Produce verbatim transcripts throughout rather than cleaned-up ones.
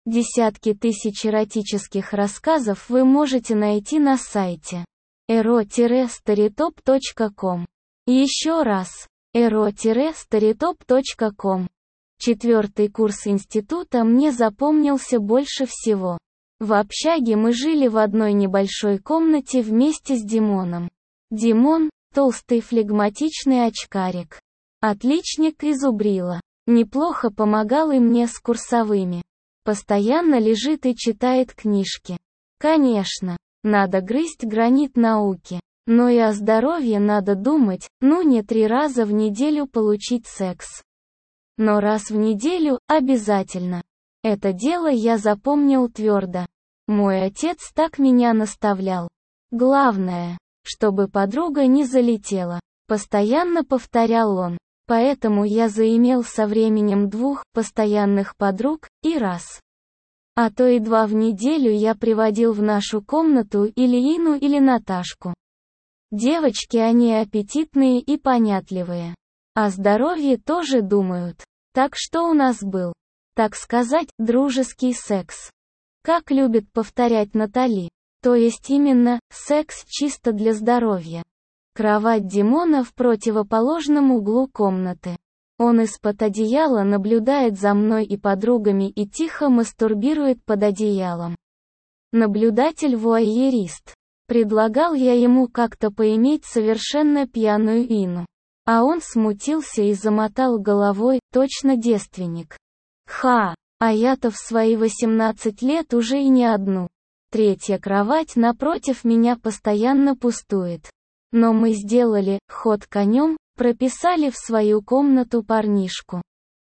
Десятки тысяч эротических рассказов вы можете найти на сайте эро старитоп точка ком. Еще раз, эро старитоп точка ком. Четвертый курс института мне запомнился больше всего. В общаге мы жили в одной небольшой комнате вместе с Димоном. Димон – толстый флегматичный очкарик. Отличник и зубрила. Неплохо помогал и мне с курсовыми. Постоянно лежит и читает книжки. Конечно, надо грызть гранит науки. Но и о здоровье надо думать, ну не три раза в неделю получить секс. Но раз в неделю – обязательно. Это дело я запомнил твердо. Мой отец так меня наставлял. Главное, чтобы подруга не залетела. Постоянно повторял он. Поэтому я заимел со временем двух постоянных подруг, и раз. А то и два в неделю я приводил в нашу комнату или Ину, или Наташку. Девочки они аппетитные и понятливые. О здоровье тоже думают. Так что у нас был, так сказать, дружеский секс. Как любит повторять Натали. То есть именно, секс чисто для здоровья. Кровать Димона в противоположном углу комнаты. Он из-под одеяла наблюдает за мной и подругами и тихо мастурбирует под одеялом. Наблюдатель-вуайерист. Предлагал я ему как-то поиметь совершенно пьяную Ину. А он смутился и замотал головой, точно девственник. Ха, а я-то в свои восемнадцать лет уже и не одну. Третья кровать напротив меня постоянно пустует. Но мы сделали ход конем, прописали в свою комнату парнишку,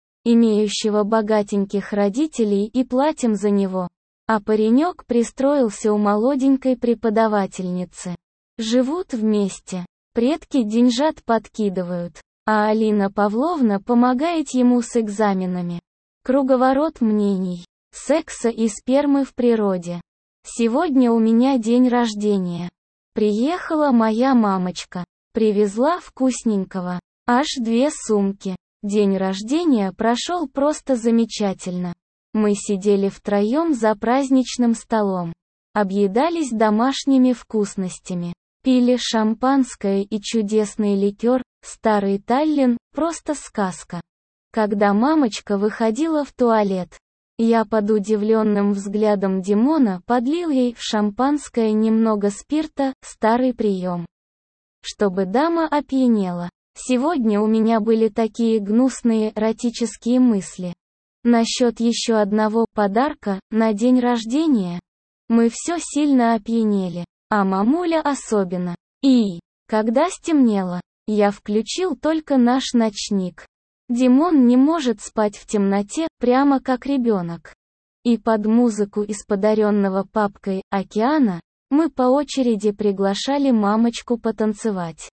имеющего богатеньких родителей, и платим за него. А паренек пристроился у молоденькой преподавательницы. Живут вместе. Предки деньжат подкидывают. А Алина Павловна помогает ему с экзаменами. Круговорот мнений. Секса и спермы в природе. Сегодня у меня день рождения. Приехала моя мамочка. Привезла вкусненького. Аж две сумки. День рождения прошел просто замечательно. Мы сидели втроем за праздничным столом. Объедались домашними вкусностями. Пили шампанское и чудесный ликер, старый Таллин, просто сказка. Когда мамочка выходила в туалет, я под удивленным взглядом Димона подлил ей в шампанское немного спирта, старый прием. Чтобы дама опьянела. Сегодня у меня были такие гнусные эротические мысли. Насчет еще одного подарка на день рождения. Мы все сильно опьянели, а мамуля особенно. И, когда стемнело, я включил только наш ночник. Димон не может спать в темноте, прямо как ребенок. И под музыку из подаренного папкой «Океана» мы по очереди приглашали мамочку потанцевать.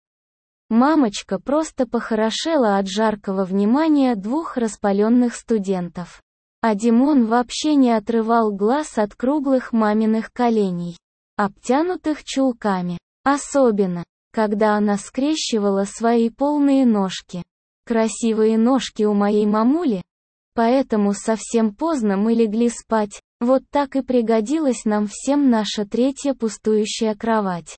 Мамочка просто похорошела от жаркого внимания двух распаленных студентов. А Димон вообще не отрывал глаз от круглых маминых коленей, обтянутых чулками. Особенно, когда она скрещивала свои полные ножки. Красивые ножки у моей мамули. Поэтому совсем поздно мы легли спать. Вот так и пригодилась нам всем наша третья пустующая кровать.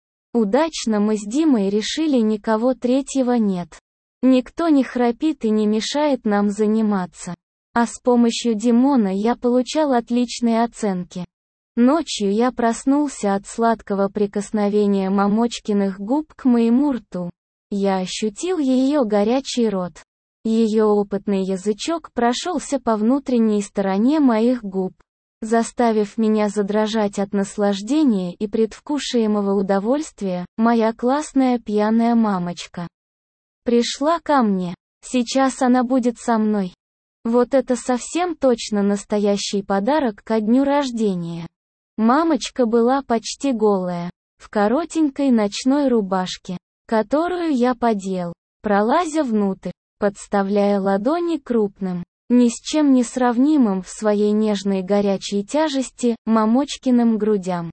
Удачно мы с Димой решили, никого третьего нет. Никто не храпит и не мешает нам заниматься. А с помощью Димона я получал отличные оценки. Ночью я проснулся от сладкого прикосновения мамочкиных губ к моему рту. Я ощутил ее горячий рот. Ее опытный язычок прошелся по внутренней стороне моих губ, заставив меня задрожать от наслаждения и предвкушаемого удовольствия. Моя классная пьяная мамочка пришла ко мне. Сейчас она будет со мной. Вот это совсем точно настоящий подарок ко дню рождения. Мамочка была почти голая, в коротенькой ночной рубашке, которую я подел, пролазя внутрь, подставляя ладони крупным, ни с чем не сравнимым в своей нежной горячей тяжести, мамочкиным грудям.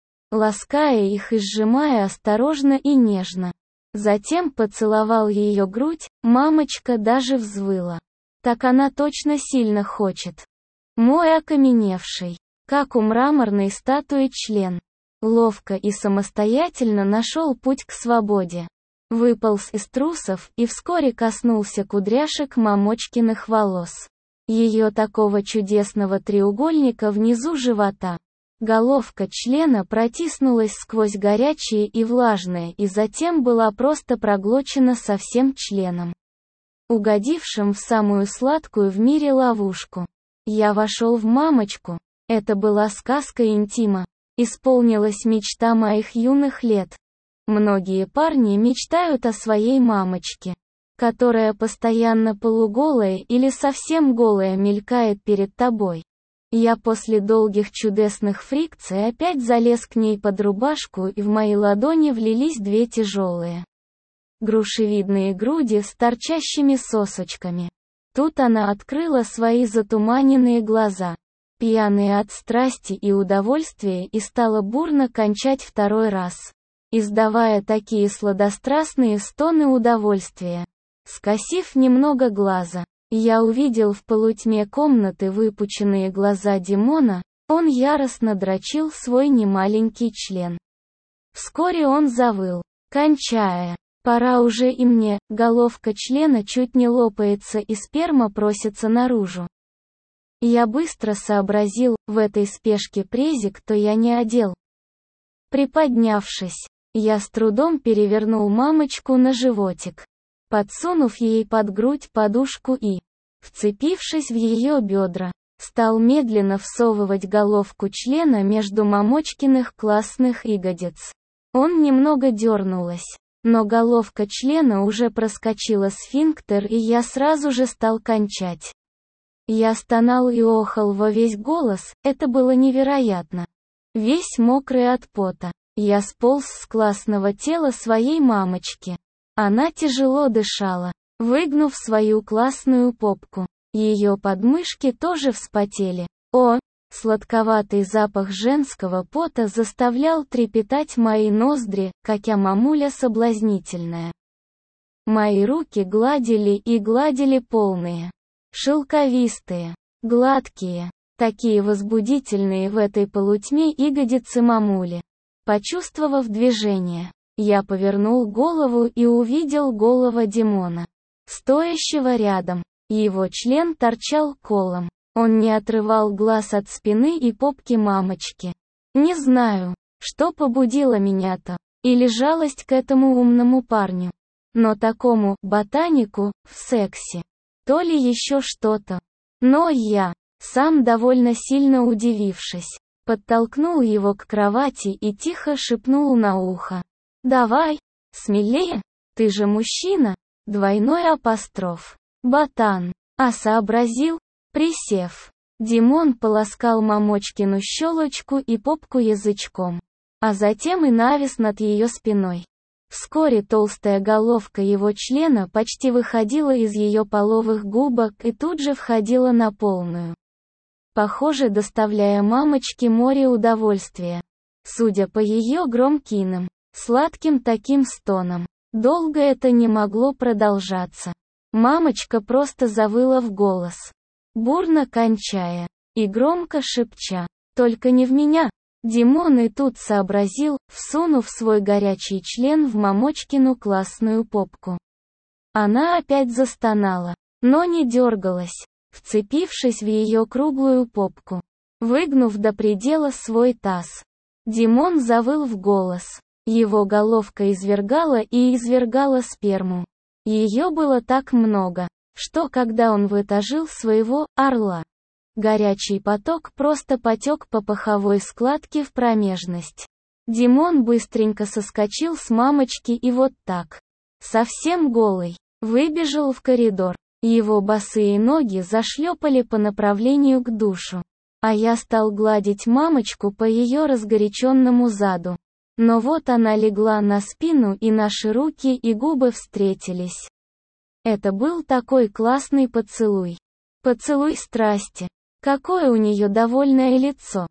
Лаская их и сжимая осторожно и нежно. Затем поцеловал ее грудь, мамочка даже взвыла. Так она точно сильно хочет. Мой окаменевший, как у мраморной статуи член, ловко и самостоятельно нашел путь к свободе. Выполз из трусов и вскоре коснулся кудряшек Мамочкиных волос. Ее такого чудесного треугольника внизу живота. Головка члена протиснулась сквозь горячее и влажное и затем была просто проглочена со всем членом, угодившим в самую сладкую в мире ловушку. Я вошел в мамочку. Это была сказка интима. Исполнилась мечта моих юных лет. Многие парни мечтают о своей мамочке, которая постоянно полуголая или совсем голая мелькает перед тобой. Я после долгих чудесных фрикций опять залез к ней под рубашку, и в мои ладони влились две тяжелые грушевидные груди с торчащими сосочками. Тут она открыла свои затуманенные глаза, пьяные от страсти и удовольствия, и стала бурно кончать второй раз, издавая такие сладострастные стоны удовольствия. Скосив немного глаза, я увидел в полутьме комнаты выпученные глаза Димона. Он яростно дрочил свой немаленький член. Вскоре он завыл, кончая. Пора уже и мне. Головка члена чуть не лопается и сперма просится наружу. Я быстро сообразил, в этой спешке презик-то я не одел. Приподнявшись, я с трудом перевернул мамочку на животик, подсунув ей под грудь подушку и, вцепившись в ее бедра, стал медленно всовывать головку члена между мамочкиных классных ягодиц. Он немного дернулась, но головка члена уже проскочила сфинктер, и я сразу же стал кончать. Я стонал и охал во весь голос, это было невероятно. Весь мокрый от пота, я сполз с классного тела своей мамочки. Она тяжело дышала, выгнув свою классную попку. Ее подмышки тоже вспотели. О, сладковатый запах женского пота заставлял трепетать мои ноздри, как я мамуля соблазнительная. Мои руки гладили и гладили полные, шелковистые, гладкие, такие возбудительные в этой полутьме ягодицы мамули. Почувствовав движение, я повернул голову и увидел голого Димона, стоящего рядом. Его член торчал колом. Он не отрывал глаз от спины и попки мамочки. Не знаю, что побудило меня-то, или жалость к этому умному парню, но такому ботанику в сексе, то ли еще что-то. Но я, сам довольно сильно удивившись, подтолкнул его к кровати и тихо шепнул на ухо: «Давай, смелее, ты же мужчина!» Двойной апостроф. «Ботан!» А сообразил, присев. Димон полоскал мамочкину щелочку и попку язычком, а затем и навис над ее спиной. Вскоре толстая головка его члена почти выходила из ее половых губок и тут же входила на полную, похоже, доставляя мамочке море удовольствия. Судя по ее громким, сладким таким стонам, долго это не могло продолжаться. Мамочка просто завыла в голос, бурно кончая, и громко шепча: «Только не в меня!» Димон и тут сообразил, всунув свой горячий член в мамочкину классную попку. Она опять застонала, но не дергалась, вцепившись в ее круглую попку, выгнув до предела свой таз. Димон завыл в голос. Его головка извергала и извергала сперму. Ее было так много, что когда он вытащил своего орла, горячий поток просто потек по паховой складке в промежность. Димон быстренько соскочил с мамочки и вот так, совсем голый, выбежал в коридор. Его босые ноги зашлепали по направлению к душу, а я стал гладить мамочку по ее разгоряченному заду. Но вот она легла на спину, и наши руки и губы встретились. Это был такой классный поцелуй. Поцелуй страсти. Какое у нее довольное лицо.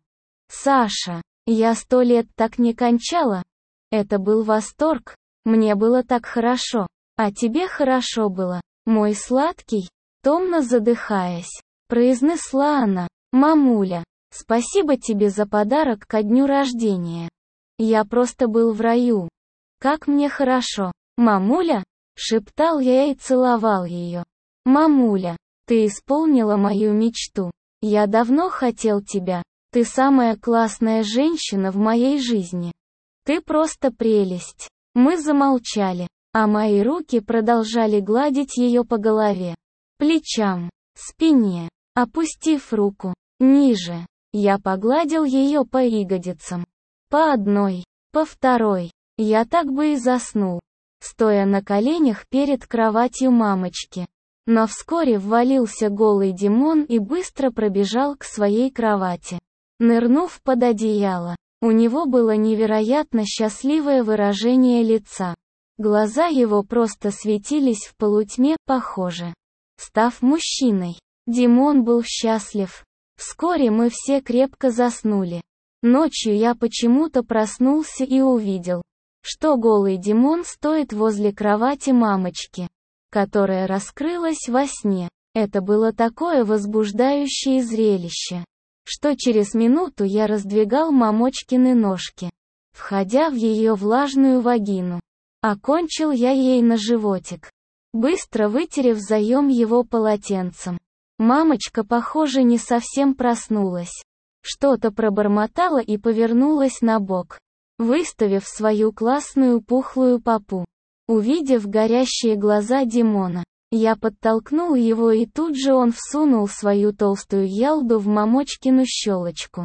Саша, я сто лет так не кончала. Это был восторг. Мне было так хорошо. А тебе хорошо было, мой сладкий? Томно задыхаясь, произнесла она. Мамуля, спасибо тебе за подарок ко дню рождения. Я просто был в раю. Как мне хорошо. Мамуля, шептал я и целовал ее. Мамуля, ты исполнила мою мечту. Я давно хотел тебя. Ты самая классная женщина в моей жизни. Ты просто прелесть. Мы замолчали, а мои руки продолжали гладить ее по голове, плечам, спине. Опустив руку ниже, я погладил ее по ягодицам. По одной, по второй. Я так бы и заснул, стоя на коленях перед кроватью мамочки. Но вскоре ввалился голый Димон и быстро пробежал к своей кровати. Нырнув под одеяло, у него было невероятно счастливое выражение лица. Глаза его просто светились в полутьме, похоже. Став мужчиной, Димон был счастлив. Вскоре мы все крепко заснули. Ночью я почему-то проснулся и увидел, что голый Димон стоит возле кровати мамочки, которая раскрылась во сне. Это было такое возбуждающее зрелище, что через минуту я раздвигал мамочкины ножки, входя в ее влажную вагину. Окончил я ей на животик, быстро вытерев заем его полотенцем. Мамочка, похоже, не совсем проснулась. Что-то пробормотала и повернулась на бок, выставив свою классную пухлую попу. Увидев горящие глаза Димона, я подтолкнул его, и тут же он всунул свою толстую ялду в мамочкину щелочку.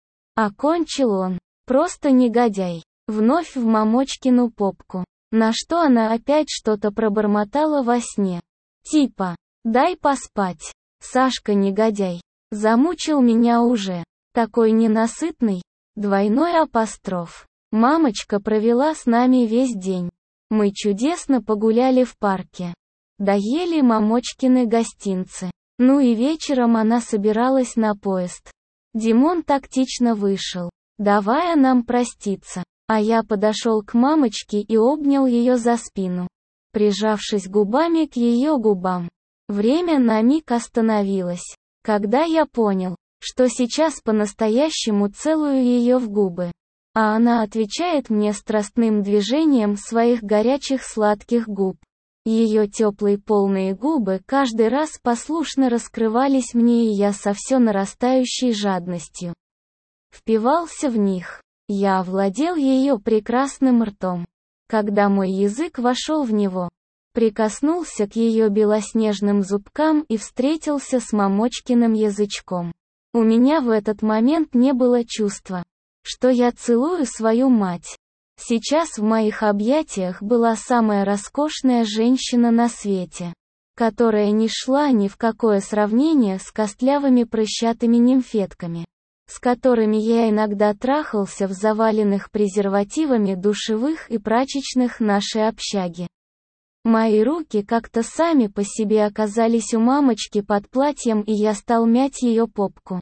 Окончил он, просто негодяй, вновь в мамочкину попку, на что она опять что-то пробормотала во сне. Типа, дай поспать. Сашка негодяй, замучил меня уже, такой ненасытный, двойной апостроф. Мамочка провела с нами весь день. Мы чудесно погуляли в парке. Доели мамочкины гостинцы. Ну и вечером она собиралась на поезд. Димон тактично вышел, давая нам проститься. А я подошел к мамочке и обнял ее за спину, прижавшись губами к ее губам. Время на миг остановилось, когда я понял, что сейчас по-настоящему целую ее в губы. А она отвечает мне страстным движением своих горячих сладких губ. Ее теплые полные губы каждый раз послушно раскрывались мне, и я со все нарастающей жадностью впивался в них. Я овладел ее прекрасным ртом. Когда мой язык вошел в него, прикоснулся к ее белоснежным зубкам и встретился с мамочкиным язычком. У меня в этот момент не было чувства, что я целую свою мать. Сейчас в моих объятиях была самая роскошная женщина на свете, которая не шла ни в какое сравнение с костлявыми прыщатыми нимфетками, с которыми я иногда трахался в заваленных презервативами душевых и прачечных нашей общаги. Мои руки как-то сами по себе оказались у мамочки под платьем, и я стал мять ее попку,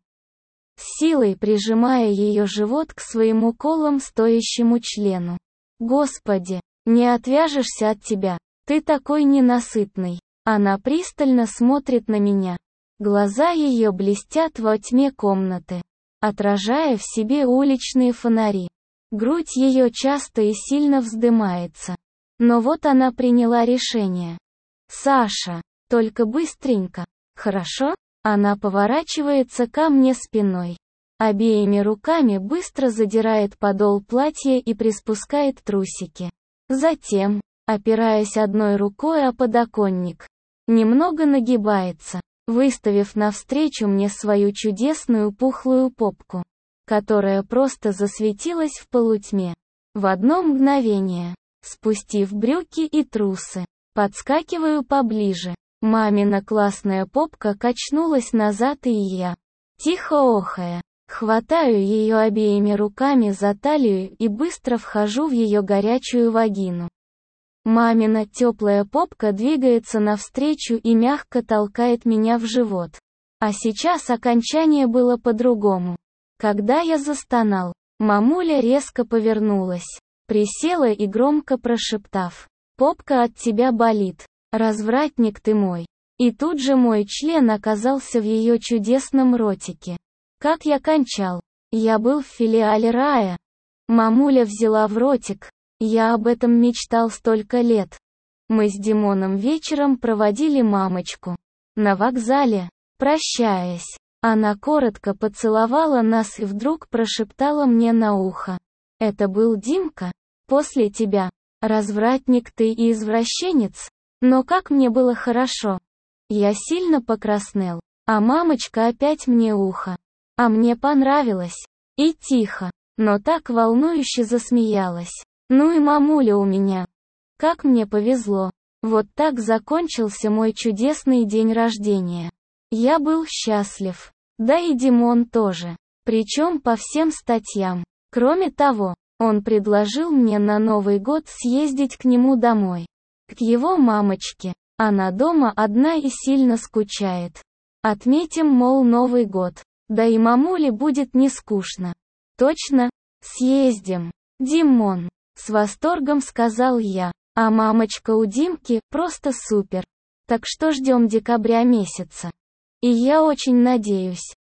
с силой прижимая ее живот к своему колом стоящему члену. Господи, не отвяжешься от тебя, ты такой ненасытный. Она пристально смотрит на меня. Глаза ее блестят во тьме комнаты, отражая в себе уличные фонари. Грудь ее часто и сильно вздымается. Но вот она приняла решение. Саша, только быстренько, хорошо? Она поворачивается ко мне спиной. Обеими руками быстро задирает подол платья и приспускает трусики. Затем, опираясь одной рукой о подоконник, немного нагибается, выставив навстречу мне свою чудесную пухлую попку, которая просто засветилась в полутьме. В одно мгновение, спустив брюки и трусы, подскакиваю поближе. Мамина классная попка качнулась назад, и я, тихо охая, хватаю ее обеими руками за талию и быстро вхожу в ее горячую вагину. Мамина теплая попка двигается навстречу и мягко толкает меня в живот. А сейчас окончание было по-другому. Когда я застонал, мамуля резко повернулась, присела и громко прошептав: «Попка от тебя болит, развратник ты мой». И тут же мой член оказался в ее чудесном ротике. Как я кончал? Я был в филиале рая. Мамуля взяла в ротик. Я об этом мечтал столько лет. Мы с Димоном вечером проводили мамочку. На вокзале. Прощаясь, она коротко поцеловала нас и вдруг прошептала мне на ухо. Это был Димка? После тебя. Развратник ты и извращенец. Но как мне было хорошо. Я сильно покраснел. А мамочка опять мне ухо. А мне понравилось. И тихо, но так волнующе засмеялась. Ну и мамуля у меня. Как мне повезло. Вот так закончился мой чудесный день рождения. Я был счастлив. Да и Димон тоже. Причем по всем статьям. Кроме того, он предложил мне на Новый год съездить к нему домой. К его мамочке. Она дома одна и сильно скучает. Отметим, мол, Новый год. Да и мамуле будет не скучно. Точно? Съездим. Димон. С восторгом сказал я. А мамочка у Димки просто супер. Так что ждем декабря месяца. И я очень надеюсь,